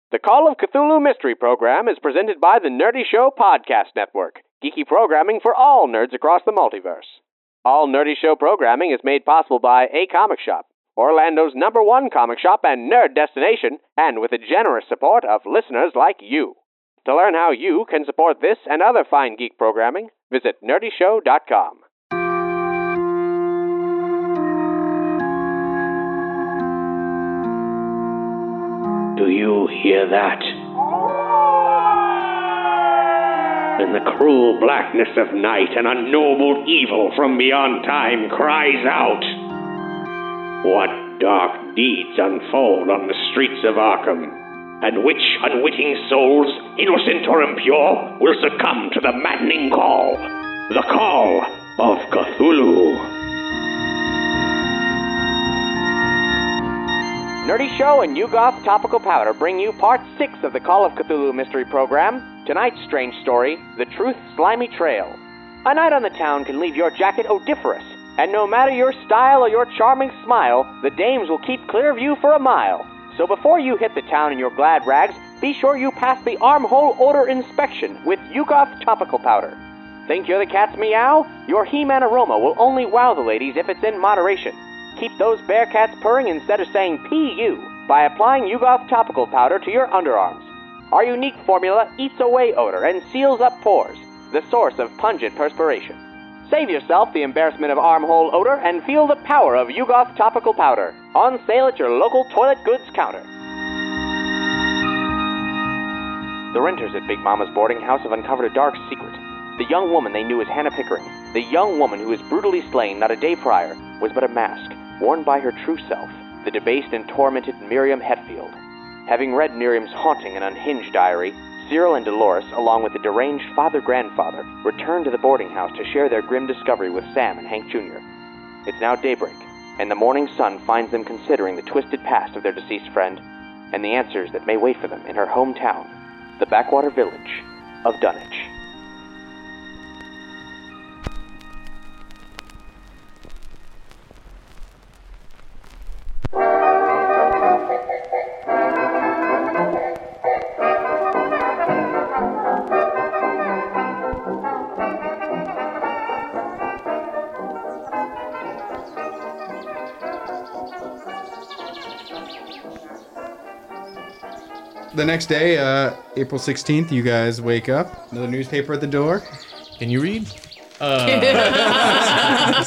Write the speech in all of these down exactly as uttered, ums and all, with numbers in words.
The Call of Cthulhu Mystery Program is presented by the Nerdy Show Podcast Network, geeky programming for all nerds across the multiverse. All Nerdy Show programming is made possible by A Comic Shop, Orlando's number one comic shop and nerd destination, and with the generous support of listeners like you. To learn how you can support this and other fine geek programming, visit nerdy show dot com. Do you hear that? In the cruel blackness of night, an unknowable evil from beyond time cries out. What dark deeds unfold on the streets of Arkham, and which unwitting souls, innocent or impure, will succumb to the maddening call, the Call of Cthulhu. Nerdy Show and Yugoth Topical Powder bring you part six of the Call of Cthulhu Mystery Program. Tonight's strange story, The Truth's Slimy Trail. A night on the town can leave your jacket odoriferous, and no matter your style or your charming smile, the dames will keep clear of you for a mile. So before you hit the town in your glad rags, be sure you pass the armhole odor inspection with Yugoth Topical Powder. Think you're the cat's meow? Your He-Man aroma will only wow the ladies if it's in moderation. Keep those bear cats purring instead of saying P U by applying Yugoth Topical Powder to your underarms. Our unique formula eats away odor and seals up pores, the source of pungent perspiration. Save yourself the embarrassment of armhole odor and feel the power of Yugoth Topical Powder. On sale at your local toilet goods counter. The renters at Big Mama's boarding house have uncovered a dark secret. The young woman they knew as Hannah Pickering, the young woman who was brutally slain not a day prior, was but a mask worn by her true self, the debased and tormented Miriam Hetfield. Having read Miriam's haunting and unhinged diary, Cyril and Dolores, along with the deranged father-grandfather, returned to the boarding house to share their grim discovery with Sam and Hank Junior It's now daybreak, and the morning sun finds them considering the twisted past of their deceased friend, and the answers that may wait for them in her hometown, the backwater village of Dunwich. The next day, uh, April sixteenth, you guys wake up. Another newspaper at the door. Can you read? Uh.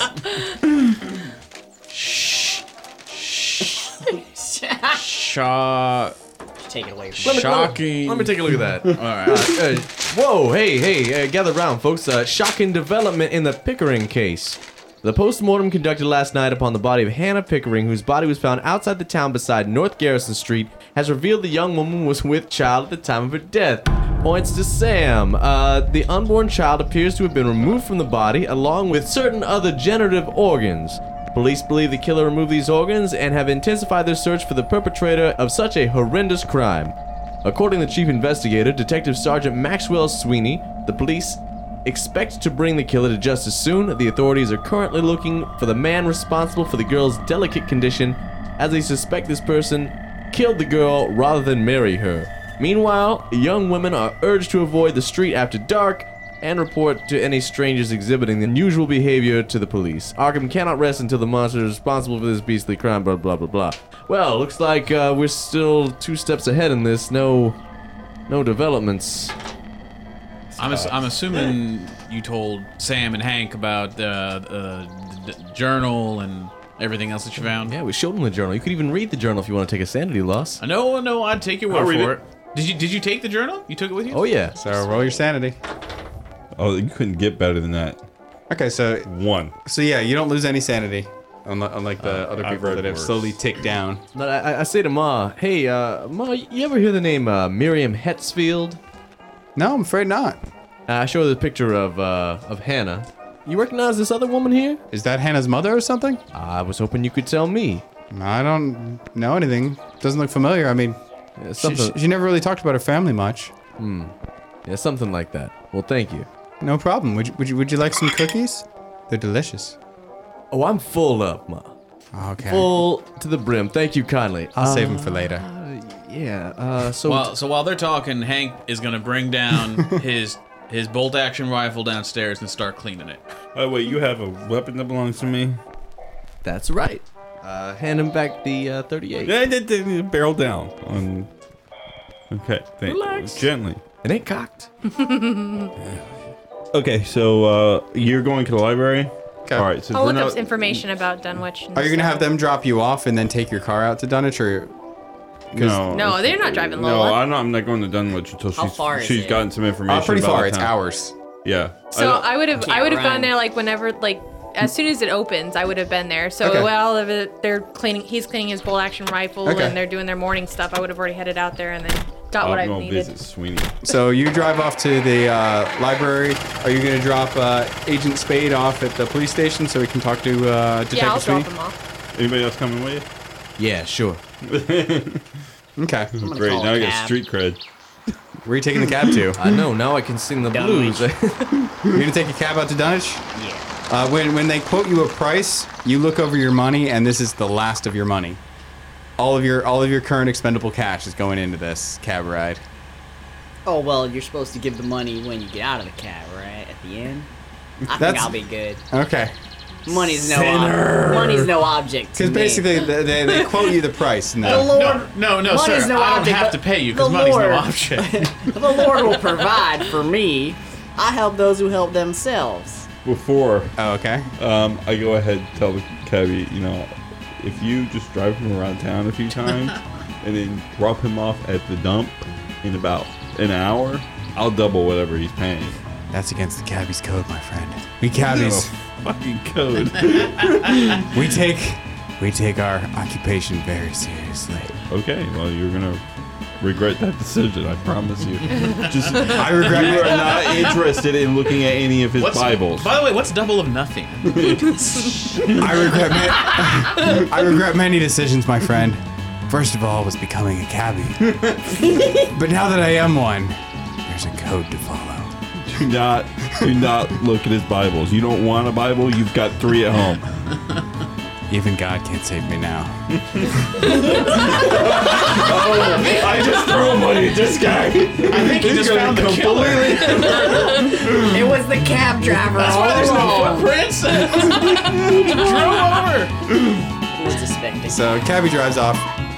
Shh. Shaw. Take it away from me. Shocking. Let me take a look at that. All right. Uh, uh, whoa, hey, hey, uh, gather round, folks. Uh, shocking development in the Pickering case. The post-mortem conducted last night upon the body of Hannah Pickering, whose body was found outside the town beside North Garrison Street, has revealed the young woman was with child at the time of her death. Points to Sam. Uh, the unborn child appears to have been removed from the body, along with certain other generative organs. Police believe the killer removed these organs and have intensified their search for the perpetrator of such a horrendous crime. According to the chief investigator, Detective Sergeant Maxwell Sweeney, the police expect to bring the killer to justice soon. The authorities are currently looking for the man responsible for the girl's delicate condition, as they suspect this person killed the girl rather than marry her. Meanwhile, young women are urged to avoid the street after dark and report to any strangers exhibiting unusual behavior to the police. Arkham cannot rest until the monster is responsible for this beastly crime, blah, blah, blah, blah. Well, looks like uh, we're still two steps ahead in this. No, no developments. I'm, ass- I'm assuming you told Sam and Hank about uh, uh, the, the journal and everything else that you found. Yeah, we showed them the journal. You could even read the journal if you want to take a sanity loss. I know, no, I'd take your word I'll read for it. it. Did you Did you take the journal? You took it with you? Oh yeah. So roll your sanity. Oh, you couldn't get better than that. Okay, so One. so yeah, you don't lose any sanity, unlike, unlike the Uh, other I've people read that have worse. slowly ticked down. But I, I say to Ma, hey, uh, Ma, you ever hear the name uh, Miriam Hetfield? No, I'm afraid not. Uh, I show her the picture of uh, of Hannah. You recognize this other woman here? Is that Hannah's mother or something? I was hoping you could tell me. I don't know anything. Doesn't look familiar. I mean, Yeah, she, something, she, she never really talked about her family much. hmm. Yeah, something like that. Well, thank you. No problem. Would you, would you, would you like some cookies? They're delicious. Oh, I'm full up, Ma. Okay. Full to the brim. Thank you kindly. I'll uh, save them for later. Yeah. Uh, so Well, so while they're talking, Hank is gonna bring down his his bolt action rifle downstairs and start cleaning it. Oh wait, you have a weapon that belongs to me? that's right. Uh, hand him back the uh, thirty-eight. Yeah, yeah, yeah, barrel down. Um, okay, thank Relax. Gently. It ain't cocked. Okay, so uh, you're going to the library. Okay. All right. Since I'll we're look not, up information about Dunwich. and Are you gonna stuff. have them drop you off and then take your car out to Dunwich, or? No, No, they're not driving No, Lola. I'm not. I'm not going to Dunwich until How she's far is she's it? gotten some information. Uh, pretty about far. the It's town. hours. Yeah. So don't- I would have can't I would have run. gone there like whenever like as soon as it opens I would have been there. So Okay. while of it- they're cleaning, he's cleaning his bolt action rifle Okay. and they're doing their morning stuff. I would have already headed out there and then got what I'll I go needed. visit Sweeney. So you drive off to the uh, library. Are you gonna drop uh, Agent Spade off at the police station so we can talk to uh, Detective Yeah, I'll Sweeney? drop him off. Anybody else coming with Yeah, sure. Okay. you? gonna Great. call Now a I got cab. street cred. Where are you taking the cab to? I know. Now I can sing the blues. You're gonna take a cab out to Dunwich? Yeah. Uh, when when they quote you a price, you look over your money, and this is the last of your money. All of your all of your current expendable cash is going into this cab ride. Oh, well, you're supposed to give the money when you get out of the cab, right? At the end? I think That's- I'll be good. Okay. Money's no ob- money's no object to Because me. basically they, they, they quote you the price. And the then, Lord, No, no, Money's sir. no I don't object, have but to pay you because the money's no Lord- object. the Lord will provide for me. I help those who help themselves. Before oh, okay. um, I go ahead and tell the cabbie, you know, if you just drive him around town a few times and then drop him off at the dump in about an hour, I'll double whatever he's paying. That's against the cabbie's code, my friend. We cabbies, No fucking code. we take we take our occupation very seriously. Okay, well you're gonna regret that decision. I promise you. Just I regret you are not interested in looking at any of his What's, Bibles. By the way, what's double of nothing? I regret ma- I regret many decisions, my friend. First of all was becoming a cabbie. But now that I am one, there's a code to follow. Do not, do not look at his Bibles. You don't want a Bible? You've got three at home. Even God can't save me now. I just threw money at this guy. I think you just found the killer. It was the cab driver. That's why there's no footprints. Drove over. Who was suspecting? So cabbie drives off.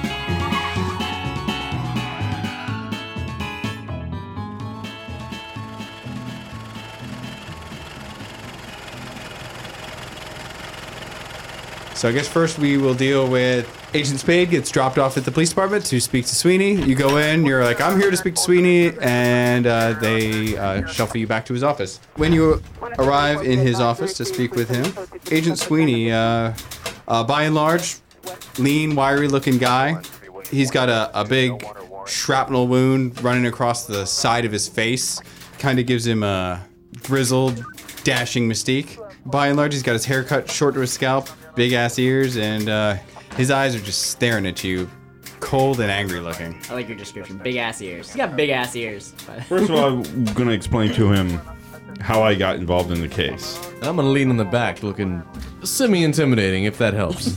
So I guess first we will deal with Agent Spade gets dropped off at the police department to speak to Sweeney. You go in, you're like, I'm here to speak to Sweeney, and uh, they uh, shuffle you back to his office. When you arrive in his office to speak with him, Agent Sweeney, uh, uh, by and large, lean, wiry-looking guy. He's got a, a big shrapnel wound running across the side of his face. Kind of gives him a grizzled, dashing mystique. By and large, he's got his hair cut short to his scalp, big-ass ears, and uh, his eyes are just staring at you, cold and angry looking. I like your description. Big ass ears. He's got big ass ears. First of all, I'm going to explain to him how I got involved in the case. I'm gonna lean in the back, looking semi-intimidating, if that helps.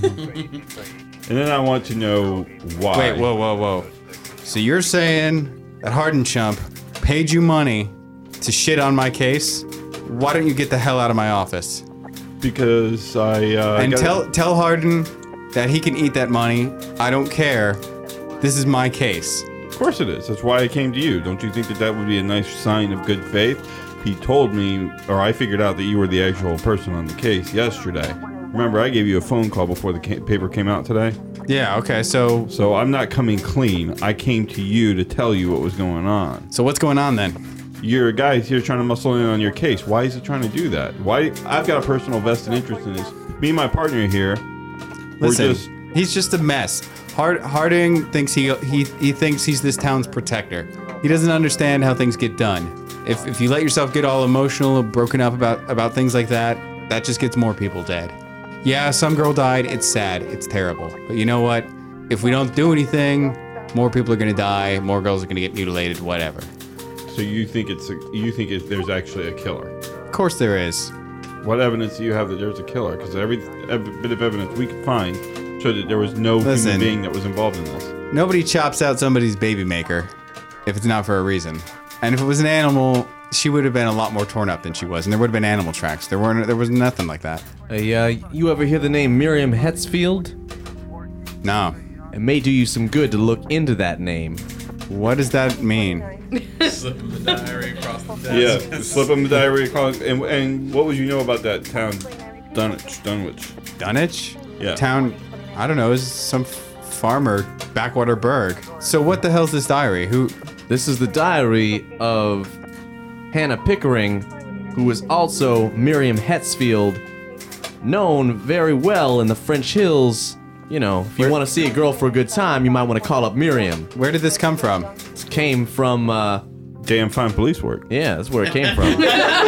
And then I want to know why. Wait, whoa, whoa, whoa. So you're saying that Harden Chump paid you money to shit on my case? Why don't you get the hell out of my office? Because I. Uh, And got- tell tell Harden that he can eat that money. I don't care. This is my case. Of course it is. That's why I came to you. Don't you think that that would be a nice sign of good faith? He told me, or I figured out that you were the actual person on the case yesterday. Remember, I gave you a phone call before the ca- paper came out today? Yeah, okay, so So I'm not coming clean. I came to you to tell you what was going on. so what's going on then? Your guy's here trying to muscle in on your case. Why is he trying to do that? Why? I've got a personal vested interest in this. Me and my partner here, Listen, we're just... he's just a mess. Hard, Harding thinks he he he thinks he's this town's protector. He doesn't understand how things get done. If if you let yourself get all emotional, broken up about about things like that, that just gets more people dead. Yeah, some girl died. It's sad. It's terrible. But you know what? If we don't do anything, more people are gonna die. More girls are gonna get mutilated. Whatever. So you think it's a, you think it, there's actually a killer? Of course there is. What evidence do you have that there's a killer? Because every, every bit of evidence we could find showed that there was no Listen. human being that was involved in this. nobody chops out somebody's baby maker if it's not for a reason. And if it was an animal, she would have been a lot more torn up than she was, and there would have been animal tracks. There weren't. There was nothing like that. Hey, uh, you ever hear the name Miriam Hetzfield? No. It may do you some good to look into that name. What does that mean? Slip him the diary across the desk. Yeah, slip him the diary. across- And, and what would you know about that town, Dunwich? Dunwich. Dunwich? Yeah. Town, I don't know, is some f- farmer, backwater burg. So what the hell's this diary? Who? This is the diary of Hannah Pickering, who is also Miriam Hetzfield, known very well in the French Hills. You know, if you Where- want to see a girl for a good time, you might want to call up Miriam. Where did this come from? This came from, uh, Damn fine police work. yeah, that's where it came from.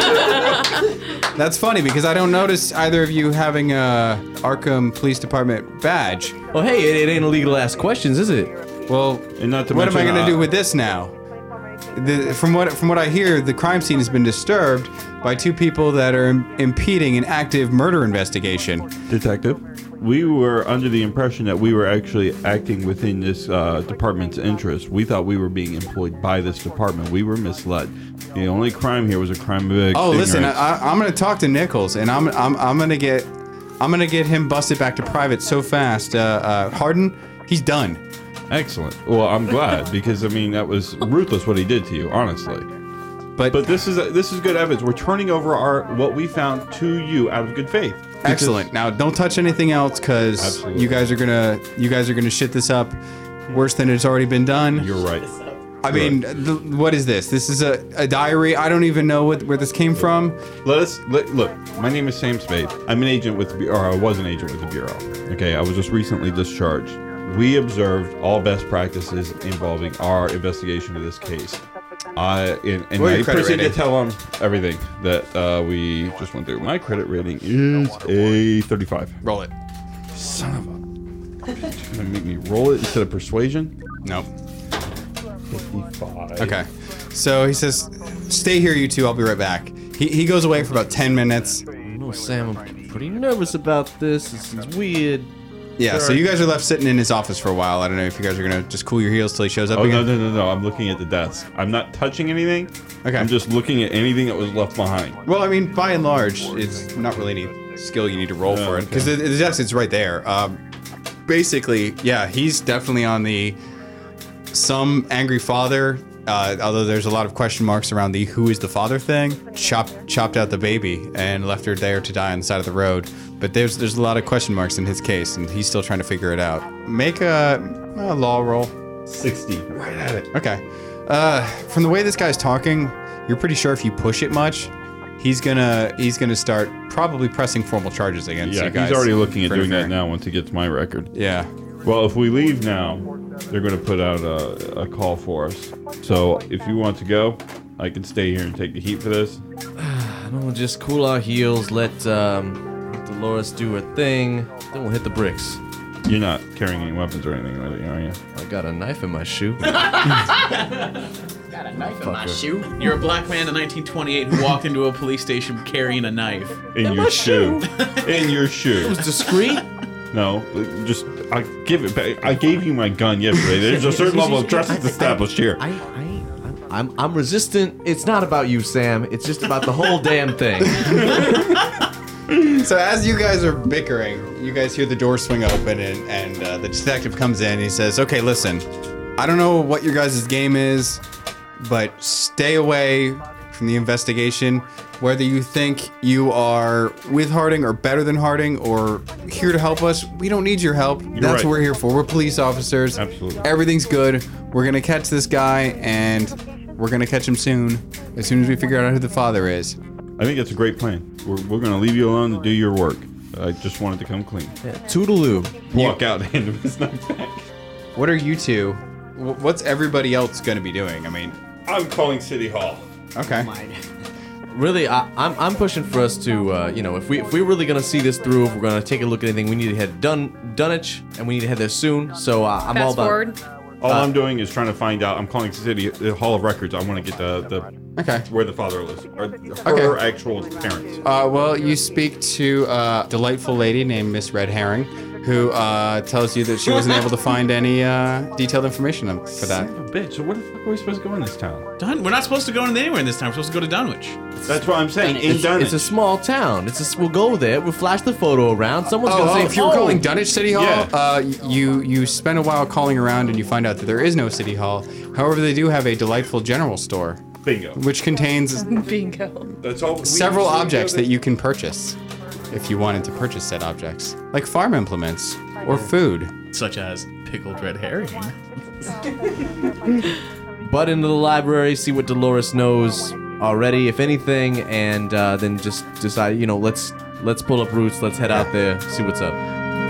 That's funny because I don't notice either of you having a Arkham Police Department badge. Oh, hey, it, it ain't illegal to ask questions, is it? Well, And not to what am I mention, going to uh, do with this now? The, from what from what I hear, the crime scene has been disturbed by two people that are im- impeding an active murder investigation. Detective, we were under the impression that we were actually acting within this uh, department's interest. We thought we were being employed by this department. We were misled. The only crime here was a crime of ignorance. Oh, listen, I, I'm going to talk to Nichols, and I'm I'm I'm going to get I'm going to get him busted back to private so fast. Uh, uh, Harden, he's done. Excellent. Well, I'm glad because I mean that was ruthless what he did to you, honestly. But, But this is this is good evidence. We're turning over our what we found to you out of good faith. Because- excellent. Now, don't touch anything else because Absolutely. you guys are gonna you guys are gonna shit this up worse than it's already been done. You're right. I mean, th- what is this? This is a, a diary. I don't even know what, where this came from. Let us let, look. My name is Sam Spade. I'm an agent with, the, or I was an agent with the bureau. Okay, I was just recently discharged. We observed all best practices involving our investigation of this case. I and, and What are I your credit proceeded to rating? tell them everything that uh, we just went through. My credit rating is a thirty-five. Roll it. Son of a. Bitch, gonna make me roll it instead of persuasion. Nope. fifty-five. Okay. So he says, "Stay here, you two. I'll be right back." He he goes away for about ten minutes. No, Sam, I'm pretty nervous about this. This is weird. Yeah. So you guys are left sitting in his office for a while. I don't know if you guys are gonna just cool your heels till he shows up Oh no again. no no no! I'm looking at the desk. I'm not touching anything. Okay. I'm just looking at anything that was left behind. Well, I mean, by and large, it's not really any skill you need to roll Oh, for it okay. because the, the desk is right there. Um, basically, yeah, he's definitely on the some angry father. Uh, although there's a lot of question marks around the who is the father thing. Chopped chopped out the baby and left her there to die on the side of the road. But there's there's a lot of question marks in his case, and he's still trying to figure it out. Make a, a law roll. sixty. Right at it. Okay. Uh, from the way this guy's talking, you're pretty sure if you push it much, he's gonna he's gonna start probably pressing formal charges against Yeah, you guys. he's already looking at for doing that interfering. now once he gets my record. Yeah. Well, if we leave now, they're going to put out a, a call for us. So if you want to go, I can stay here and take the heat for this. I don't know, just cool our heels, let, um, let Dolores do her thing, then we'll hit the bricks. You're not carrying any weapons or anything, really, are you? I got a knife in my shoe. Got a knife in my shoe. You're a black man in nineteen twenty-eight who walked into a police station carrying a knife. In your shoe. In your shoe. It was discreet. No, just I give it back. I gave you my gun yesterday. There's a certain level of trust that's established here. I, I, I'm, I'm resistant. It's not about you, Sam. It's just about the whole damn thing. So as you guys are bickering, you guys hear the door swing open, and and uh, the detective comes in. And he says, "Okay, listen, I don't know what your guys' game is, but stay away from the investigation. Whether you think you are with Harding or better than Harding or here to help us, we don't need your help. That's right. what we're here for. We're police officers. Absolutely. Everything's good. We're gonna catch this guy, and we're gonna catch him soon. As soon as we figure out who the father is." I think that's a great plan. We're, we're going to leave you alone to do your work. I just wanted to come clean. Yeah, toodaloo. Walk out and hand him his knife back. What are you two? wh- What's everybody else gonna be doing? I mean, I'm calling City Hall. okay. Mine. Really, I, I'm, I'm pushing for us to, uh, you know, if we if we're really gonna see this through, if we're gonna take a look at anything, we need to head Dun Dunwich, and we need to head there soon. So uh, I'm all Fast about. forward. All Uh, I'm doing is trying to find out. I'm calling City the Hall of Records. I want to get the, the Okay. where the father lives, or her actual parents. Uh, well, you speak to a delightful lady named Miss Red Herring. who uh, tells you that she wasn't able to find any uh, detailed information for that. Son of a bitch. So where the fuck are we supposed to go in this town? Dun- We're not supposed to go in anywhere in this town. We're supposed to go to Dunwich. That's what I'm saying. In It's, Dunwich. it's a small town. It's a, we'll go there. We'll flash the photo around. Someone's Oh, gonna say, if you were "Oh, calling Dunwich City Hall, Yeah. uh, you you spend a while calling around and you find out that there is no City Hall. However, they do have a delightful general store, Bingo. which contains Bingo. That's all. we several need to objects go that you can purchase if you wanted to purchase said objects, like farm implements or food. Such as pickled red herring. butt into the library, see what Dolores knows already, if anything, and uh, then just decide, you know, let's let's pull up roots, let's head out there, see what's up.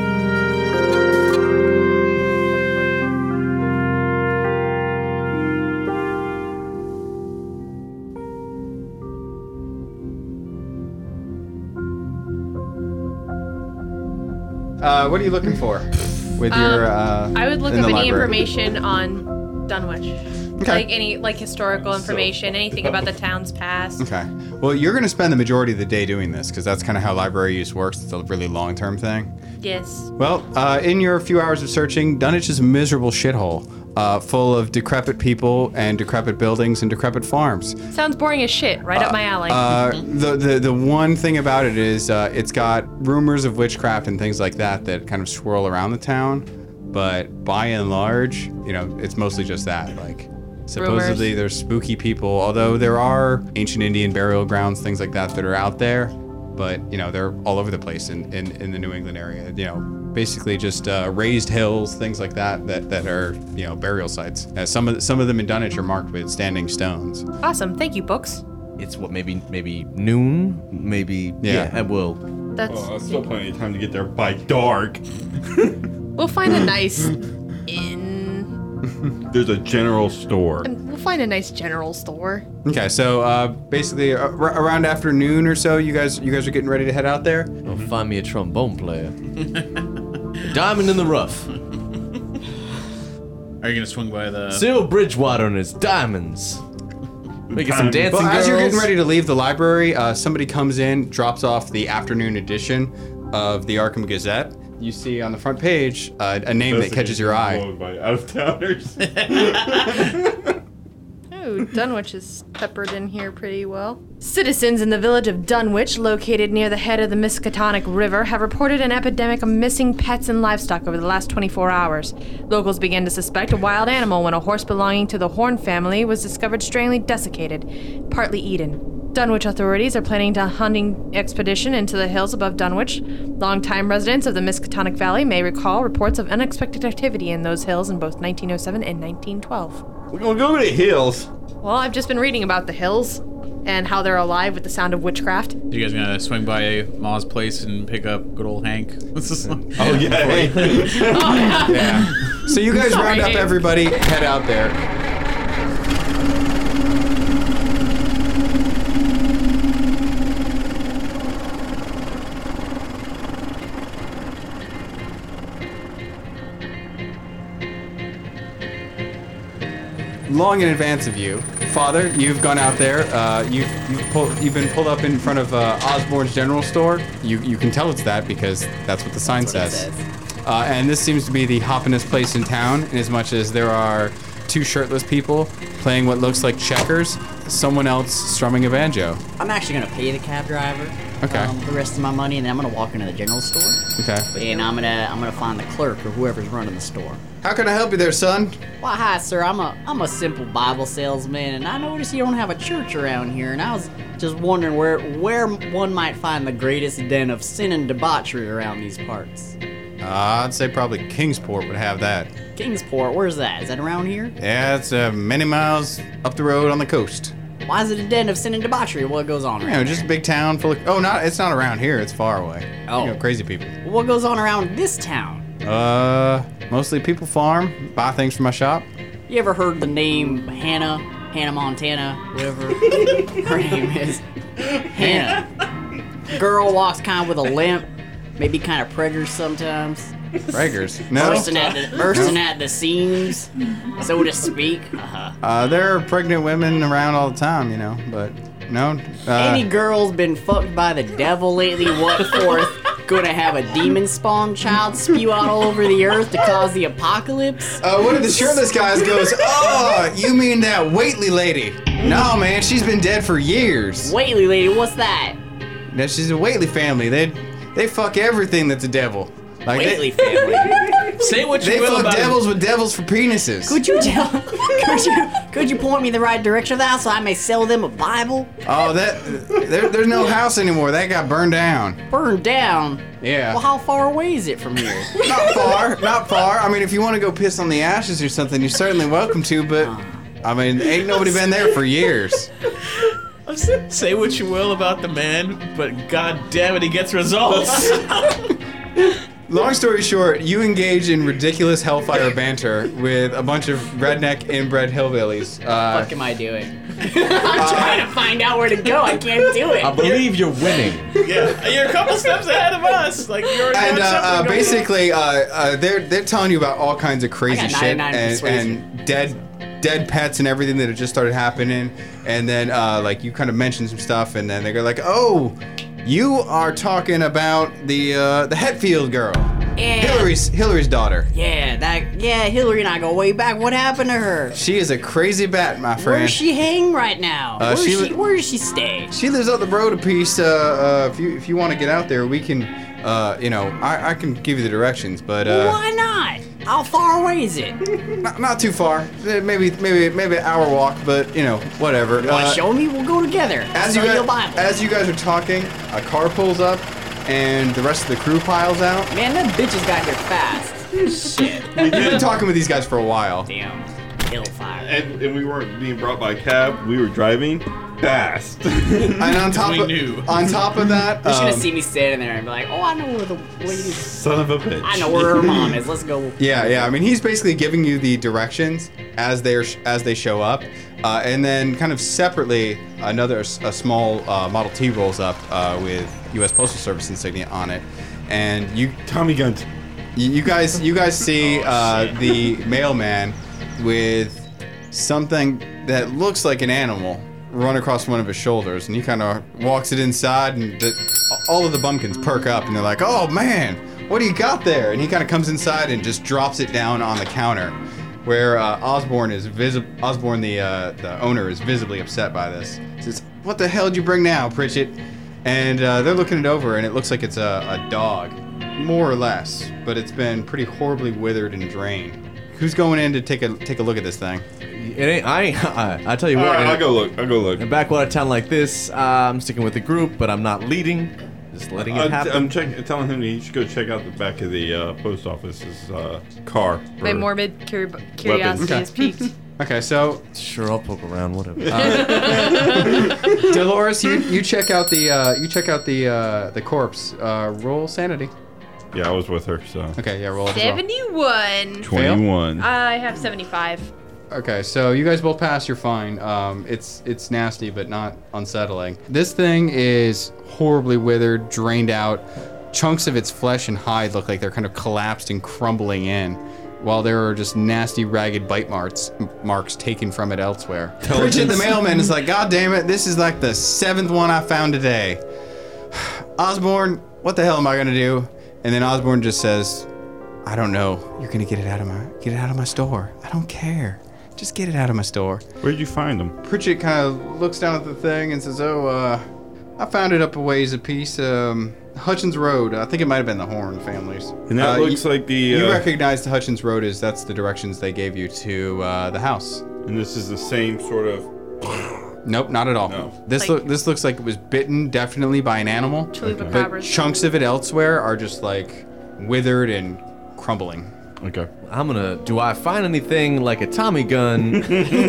Uh, what are you looking for with your? Uh, Um, I would look in up the any library? information on Dunwich. Okay. Like any like historical information, anything about the town's past. Okay. Well, you're going to spend the majority of the day doing this because that's kind of how library use works. It's a really long-term thing. Yes. Well, uh, in your few hours of searching, Dunwich is a miserable shithole, uh, full of decrepit people and decrepit buildings and decrepit farms. Sounds boring as shit. Right up my alley. Uh, the, the the one thing about it is uh, it's got rumors of witchcraft and things like that that kind of swirl around the town, but by and large, you know, it's mostly just that. Like, supposedly Rumors. there's spooky people, although there are ancient Indian burial grounds, things like that that are out there, but you know, they're all over the place in, in, in the New England area. You know, basically just uh, raised hills, things like that, that that are, you know, burial sites. Uh, some of some of them in Dunwich are marked with standing stones. Awesome. Thank you, books. It's what, maybe maybe noon, maybe Yeah. yeah, I will. That's. Oh, that's still plenty of time to get there by dark. We'll find a nice inn. There's a general store. We'll find a nice general store. Okay, so uh, basically uh, r- around afternoon or so, you guys you guys are getting ready to head out there. I'll find me a trombone player. A diamond in the rough. Are you gonna swing by the? Cyril Bridgewater and his diamonds. Making some dancing Well, girls. as you're getting ready to leave the library, uh, somebody comes in, drops off the afternoon edition of the Arkham Gazette. You see on the front page uh, a name that catches your eye. Blown by out-of-towners. Ooh, Dunwich is peppered in here pretty well. Citizens in the village of Dunwich, located near the head of the Miskatonic River, have reported an epidemic of missing pets and livestock over the last twenty-four hours. Locals began to suspect a wild animal when a horse belonging to the Horn family was discovered strangely desiccated, partly eaten. Dunwich authorities are planning a hunting expedition into the hills above Dunwich. Longtime residents of the Miskatonic Valley may recall reports of unexpected activity in those hills in both nineteen oh seven and nineteen twelve. We're gonna go to the hills. Well, I've just been reading about the hills and how they're alive with the sound of witchcraft. You guys gonna swing by Ma's place and pick up good old Hank? Oh yeah. Hey. Yeah. So you guys Sorry. round up everybody, head out there. Long in advance of you, Father, you've gone out there. Uh, you've you've, pulled, you've been pulled up in front of uh, Osborne's General Store. You you can tell it's that because that's what the sign That's what it says. says. Uh, and this seems to be the hoppinest place in town, in as much as there are two shirtless people playing what looks like checkers, someone else strumming a banjo. I'm actually gonna pay the cab driver. Okay. Um, the rest of my money, and then I'm gonna walk into the general store, Okay. and I'm gonna I'm gonna find the clerk or whoever's running the store. How can I help you there, son? Well, hi, sir. I'm a I'm a simple Bible salesman, and I noticed you don't have a church around here, and I was just wondering where where one might find the greatest den of sin and debauchery around these parts. Uh, I'd say probably Kingsport would have that. Kingsport, where's that? Is that around here? Yeah, it's uh, many miles up the road on the coast. Why is it a den of sin and debauchery? What goes on You around know, just a big town full of. Oh, not. It's not around here. It's far away. Oh. You know, crazy people. there? What goes on around this town? Uh, mostly people farm, buy things from my shop. You ever heard the name Hannah? Hannah Montana, whatever her name is. Hannah. Girl walks kind of with a limp, maybe kind of preggers sometimes. Braggers. No. Bursting at the, bursting at the seams, so to speak. Uh-huh. Uh, there are pregnant women around all the time, you know, but no. Uh, Any girl's been fucked by the devil lately? What forth gonna have a demon spawn child spew out all over the earth to cause the apocalypse? Uh, one of the shirtless guys goes, "Oh, you mean that Waitley lady? No, man, she's been dead for years. Waitley lady, what's that? No, she's a Waitley family. They they fuck everything that's a devil. Like Waitley they, family. Say what you they will fuck about devils with devils for penises. Could you tell? Could you could you point me in the right direction of that so I may sell them a Bible? Oh, that there, there's no house anymore. That got burned down. Burned down. Yeah. Well, how far away is it from here? Not far, not far. I mean, if you want to go piss on the ashes or something, you're certainly welcome to. But I mean, ain't nobody been there for years. Say what you will about the man, but god damn it, he gets results. Long story short, you engage in ridiculous hellfire banter with a bunch of redneck inbred hillbillies. Uh, What am I doing? I'm trying to find out where to go. I can't do it. I believe you're winning. Yeah, you're a couple steps ahead of us. Like you're already and doing uh, something uh, going on. basically, uh, uh, they're they're telling you about all kinds of crazy I got shit ninety-nine and, persuasion. and dead dead pets and everything that have just started happening. And then uh, like you kind of mention some stuff, and then they go like, "Oh, you are talking about the uh, the Hetfield girl, Yeah. Hillary's Hillary's daughter. Yeah, that. Yeah, Hillary and I go way back. What happened to her? She is a crazy bat, my friend. Where's she hang right now? Uh, Where's she she? li- Where does she stay? She lives up the road a piece. Uh, uh, if you if you want to get out there, we can. Uh, you know, I, I can give you the directions, but uh, Why not? How far away is it? not, not too far. Eh, Maybe maybe maybe an hour walk, but you know, whatever. You want to Uh, show me? We'll go together. As Sell you, you a guys, Bible. as you guys are talking, a car pulls up, and the rest of the crew piles out. Man, that bitch has got here fast. Shit. You've been talking with these guys for a while. Damn. Hellfire. And, and we weren't being brought by a cab. We were driving fast. And on top We of knew. on top of that, You should have um, seen me standing there and be like, oh, I know where the lady is. Son of a bitch. I know where her mom is. Let's go. yeah, yeah. I mean, he's basically giving you the directions as they are as they show up, uh, and then kind of separately, another s- a small uh, Model T rolls up uh, with U S Postal Service insignia on it, and you Tommy guns. You you guys, you guys see uh, the mailman with something that looks like an animal run across one of his shoulders, and he kind of walks it inside, and the, all of the bumpkins perk up, and they're like, "Oh man, what do you got there?" And he kind of comes inside and just drops it down on the counter, where uh, Osborne is visible. Osborne, the uh, the owner, is visibly upset by this. He says, "What the hell did you bring now, Pritchett?" And uh, they're looking it over, and it looks like it's a, a dog. More or less, but it's been pretty horribly withered and drained. Who's going in to take a take a look at this thing? It ain't. I ain't. I, I tell you All what. right, in- I'll go look. I'll go look. In a backwater town like this, uh, I'm sticking with the group, but I'm not leading. Just letting it I'm, happen. I'm check, telling him he should go check out the back of the uh, post office's uh, car. My or- morbid curi- curiosity Okay. is piqued. Okay, so Sure, I'll poke around. Whatever. Dolores, you, you check out the uh, you check out the uh, the corpse. Uh, roll sanity. Yeah, I was with her, so. Okay, yeah, roll it as well. seventy-one. twenty-one. I have seventy-five. Okay, so you guys both pass. You're fine. Um, it's it's nasty, but not unsettling. This thing is horribly withered, drained out. Chunks of its flesh and hide look like they're kind of collapsed and crumbling in, while there are just nasty, ragged bite marks marks taken from it elsewhere. Richard the mailman is like, "God damn it! This is like the seventh one I found today." Osborne, what the hell am I gonna do? And then Osborne just says, "I don't know. You're gonna get it out of my get it out of my store. I don't care. Just get it out of my store." Where'd you find him? Pritchett kind of looks down at the thing and says, "Oh, uh, I found it up a ways a piece. Um, Hutchins Road. I think it might have been the Horn families." And that Uh, looks you, like the. You Uh, recognize the Hutchins Road is that's the directions they gave you to uh, the house. and this is the same sort of. Nope, not at all. No. This Like- look this looks like it was bitten definitely by an animal. But Chupacabras. chunks of it elsewhere are just like withered and crumbling. Okay. I'm gonna. Do I find anything like a Tommy gun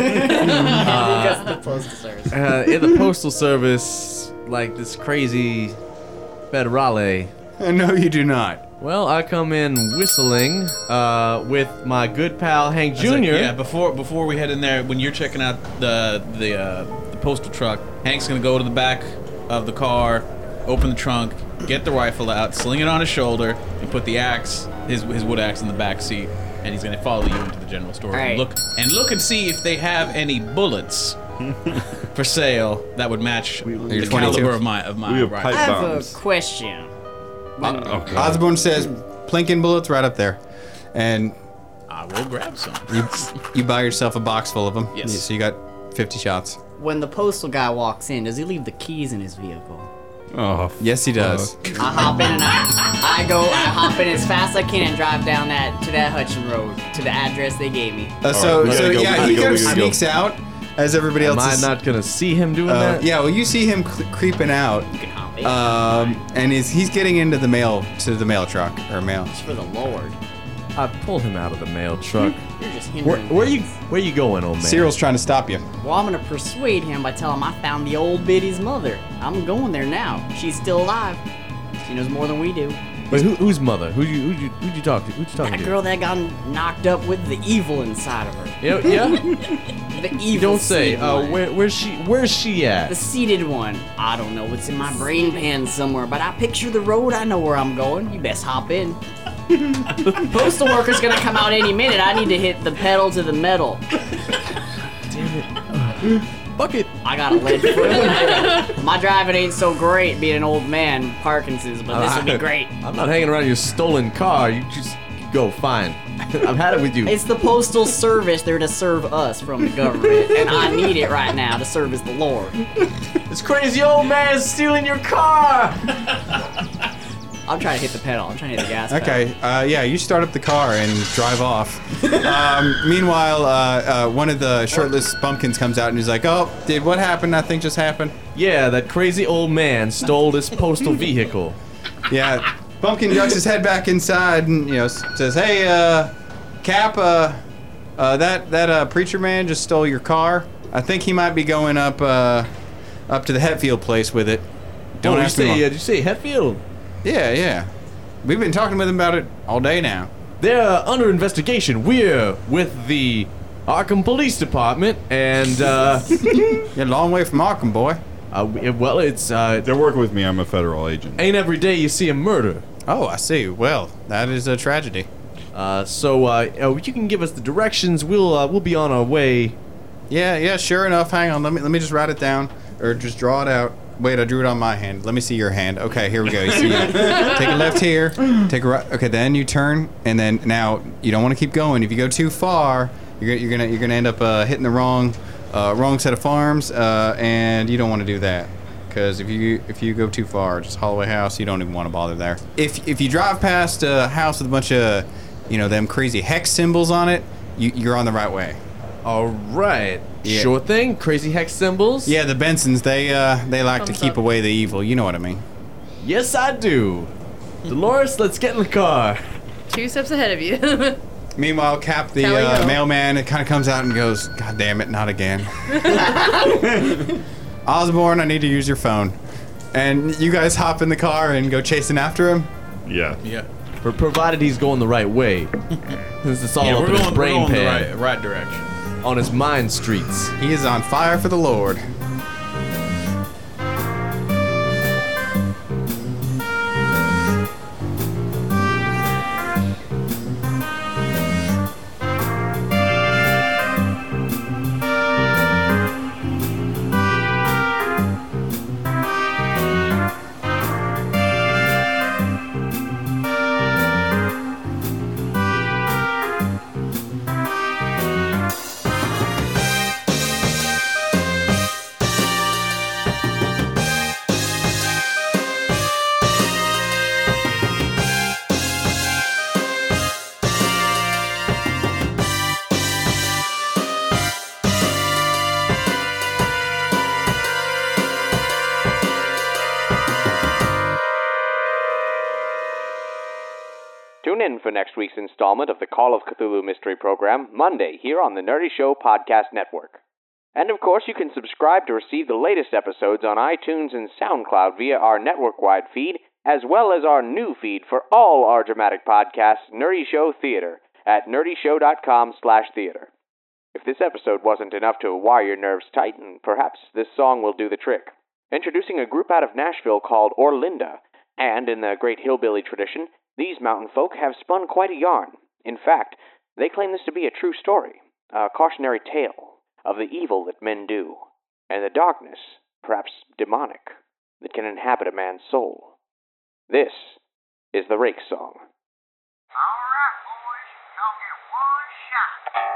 Because the postal service. uh, in the postal service, like this crazy federale? No, you do not. Well, I come in whistling uh, with my good pal Hank I was like, Junior yeah, before before we head in there, when you're checking out the the uh, the postal truck, Hank's gonna go to the back of the car, open the trunk, get the rifle out, sling it on his shoulder, and put the axe, his his wood axe, in the back seat, and he's gonna follow you into the general store and Alright. look and look and see if they have any bullets for sale that would match the twenty-two. caliber of my of We my have rifle. I have a bombs. question. When, Oh, God. Osborne says, Plinkin bullets right up there. And I will grab some. you, you buy yourself a box full of them. Yes. So you got fifty shots. when the postal guy walks in, does he leave the keys in his vehicle? Oh, Yes, he does. fuck. I hop in and I, I go, I hop in as fast as I can and drive down that to that Hudson Road to the address they gave me. Uh, so, we gotta so go, we yeah, gotta he go, kind we of gotta go. sneaks out as everybody else Am I is. not gonna see him doing uh, that? yeah, well, you see him cl- creeping out, You can hop in. um, and he's he's getting into the mail to the mail truck or mail. It's for the Lord. I pulled him out of the mail truck. You're just Where, hindering where you things. where you going, old man? Cyril's trying to stop you. Well, I'm gonna persuade him by telling him I found the old biddy's mother. I'm going there now. She's still alive. She knows more than we do. Wait, who, who's mother? Who you who you who'd you talk to? Who'd you talking That to? girl that got knocked up with the evil inside of her. Yeah, yeah. The evil. You don't say. seed Uh, one. where where's she where's she at? The seated one. I don't know. It's in my brain pan somewhere, but I picture the road. I know where I'm going. You best hop in. Postal worker's gonna come out any minute. I need to hit the pedal to the metal. Bucket. I got a lead foot. My driving ain't so great, being an old man with Parkinson's, but this will be great. I'm not hanging around your stolen car. You just go fine. I've had it with you. It's the postal service. They're to serve us from the government, and I need it right now to service the Lord. This crazy old man is stealing your car. I'm trying to hit the pedal. I'm trying to hit the gas pedal. Okay, uh, yeah, you start up the car and drive off. Um, meanwhile, uh, uh, one of the shirtless bumpkins comes out and he's like, "Oh, did what happened? Nothing just happened." Yeah, that crazy old man stole this postal vehicle. Yeah, Bumpkin ducks his head back inside and you know s- says, "Hey, uh, Cap, uh, uh, that that uh, preacher man just stole your car. I think he might be going up uh, up to the Hetfield place with it. Don't oh, you ask me say, uh, more." did you say Hetfield? Yeah, yeah. We've been talking with him about it all day now. They're under investigation. We're with the Arkham Police Department, and uh, You're a long way from Arkham, boy. uh we- well, it's uh, They're working with me. I'm a federal agent. ain't every day you see a murder. Oh, I see. Well, that is a tragedy. Uh, so uh, uh, you can give us the directions. We'll uh, we'll be on our way. Yeah, yeah, sure enough. Hang on. Let me let me just write it down or just draw it out. Wait, I drew it on my hand. Let me see your hand. Okay, here we go. You see it? Take a left here. Take a right. Okay, then you turn, and then now you don't want to keep going. If you go too far, you're gonna you're gonna you're gonna end up uh, hitting the wrong uh, wrong set of farms, uh, and you don't want to do that. Because if you if you go too far, just Holloway House, you don't even want to bother there. If if you drive past a house with a bunch of, you know, them crazy hex symbols on it, you, you're on the right way. All right. Yeah. Sure thing. Crazy hex symbols. Yeah, the Bensons, they uh they like to Thumbs keep up. away the evil. You know what I mean. Yes, I do. Dolores, let's get in the car. Two steps ahead of you. Meanwhile, Cap, the How we uh, go? mailman, it kind of comes out and goes, "God damn it, not again." Osborne, I need to use your phone. And you guys hop in the car and go chasing after him. Yeah. Yeah. Pro- provided he's going the right way. This is all Yeah, up we're in his going, we're brain going the pan, right, right direction. on his mind streets. He is on fire for the Lord. Tune in for next week's installment of the Call of Cthulhu Mystery Program, Monday, here on the Nerdy Show Podcast Network. And of course, you can subscribe to receive the latest episodes on iTunes and SoundCloud via our network-wide feed, as well as our new feed for all our dramatic podcasts, Nerdy Show Theater, at nerdyshow.com slash theater. If this episode wasn't enough to wire your nerves tight, perhaps this song will do the trick. Introducing a group out of Nashville called Orlinda, and in the great hillbilly tradition, these mountain folk have spun quite a yarn. In fact, they claim this to be a true story, a cautionary tale of the evil that men do, and the darkness, perhaps demonic, that can inhabit a man's soul. This is the Rake Song. Alright, boys, y'all get one shot.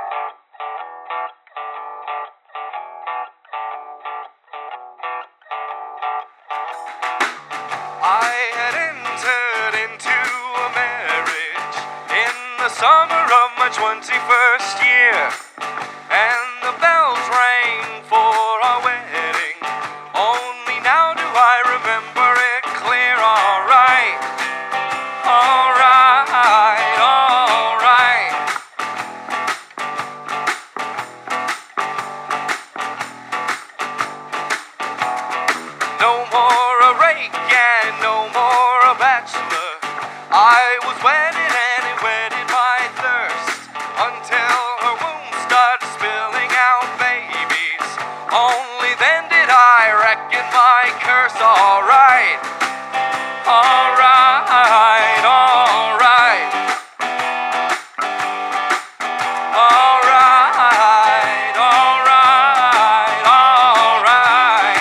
I had entered into a marriage in the summer of my twenty-first year, and the bells rang for our wedding. Only now do I remember it clear. Alright, alright, alright. No more a rake and no more a bachelor. I was wedded and it whetted my thirst until her womb started spilling out babies. Only then did I reckon my curse. Alright, alright, alright. Alright, alright, alright.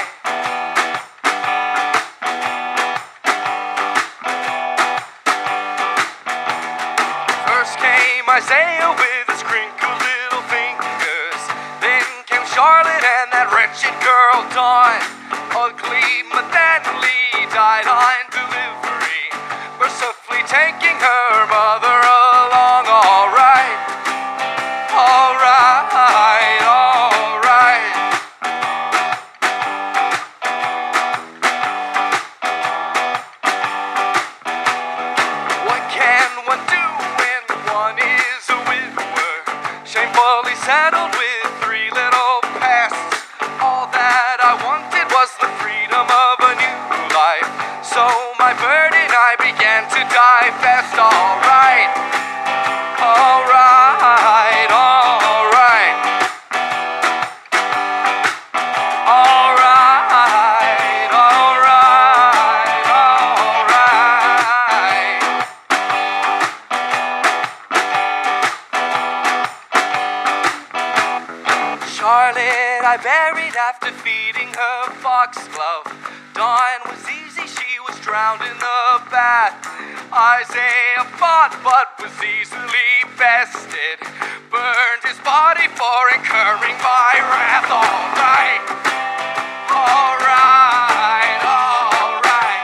First came Isaiah with his crinkly little fingers. Then came Charlotte and that wretched girl Dawn. Ugly Mathanley died on delivery, mercifully taking her mother along. Alright, alright, alright. What can one do when one is a widower, shamefully saddled with three little pests? All that I wanted was the freedom of a new life, so my burden I began to divest. Alright, alright, alright. Alright, alright, alright. Charlotte I buried after feeding her foxglove. Dawn was easy, she was drowned in the bath. Isaiah fought but was easily bested, burned his body for incurring my wrath. Alright, alright, alright.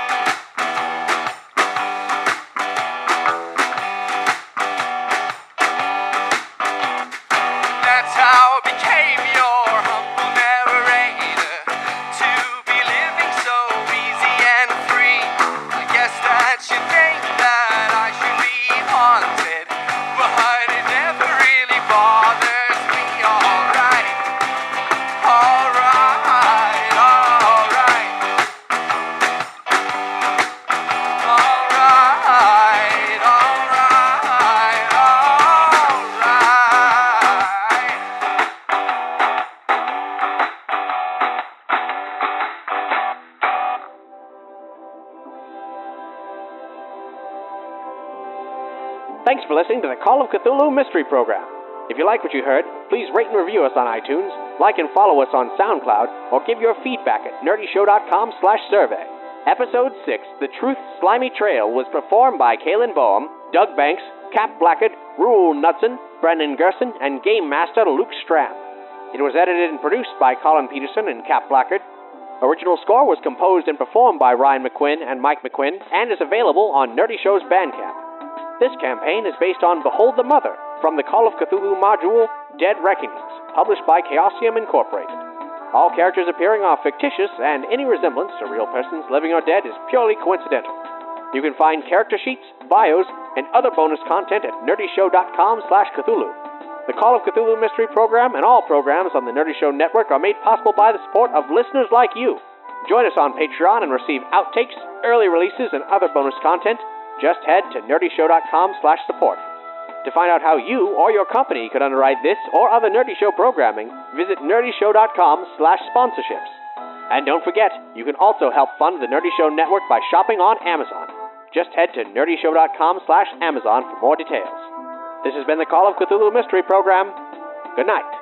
That's how I became your humble narrator, to be living so easy and free. I guess that you think that I should be haunted, but it never really bothers me. Alright, alright, alright. Alright, alright, alright. Thanks for listening to the Call of Cthulhu Mystery Program. If you like what you heard, please rate and review us on iTunes, like and follow us on SoundCloud, or give your feedback at nerdyshow.com slash survey. Episode six, The Truth Slimy Trail, was performed by Kaylin Boehm, Doug Banks, Cap Blackett, Rule Knudsen, Brendan Gerson, and Game Master Luke Stram. It was edited and produced by Colin Peterson and Cap Blackett. Original score was composed and performed by Ryan McQuinn and Mike McQuinn, and is available on Nerdy Show's Bandcamp. This campaign is based on Behold the Mother, from the Call of Cthulhu module, Dead Reckonings, published by Chaosium Incorporated. All characters appearing are fictitious, and any resemblance to real persons, living or dead, is purely coincidental. You can find character sheets, bios, and other bonus content at nerdyshow.com slash Cthulhu. The Call of Cthulhu Mystery Program and all programs on the Nerdy Show Network are made possible by the support of listeners like you. Join us on Patreon and receive outtakes, early releases, and other bonus content. Just head to nerdyshow.com slash support. To find out how you or your company could underwrite this or other Nerdy Show programming, visit nerdyshow.com slash sponsorships. And don't forget, you can also help fund the Nerdy Show Network by shopping on Amazon. Just head to nerdyshow.com slash Amazon for more details. This has been the Call of Cthulhu Mystery Program. Good night.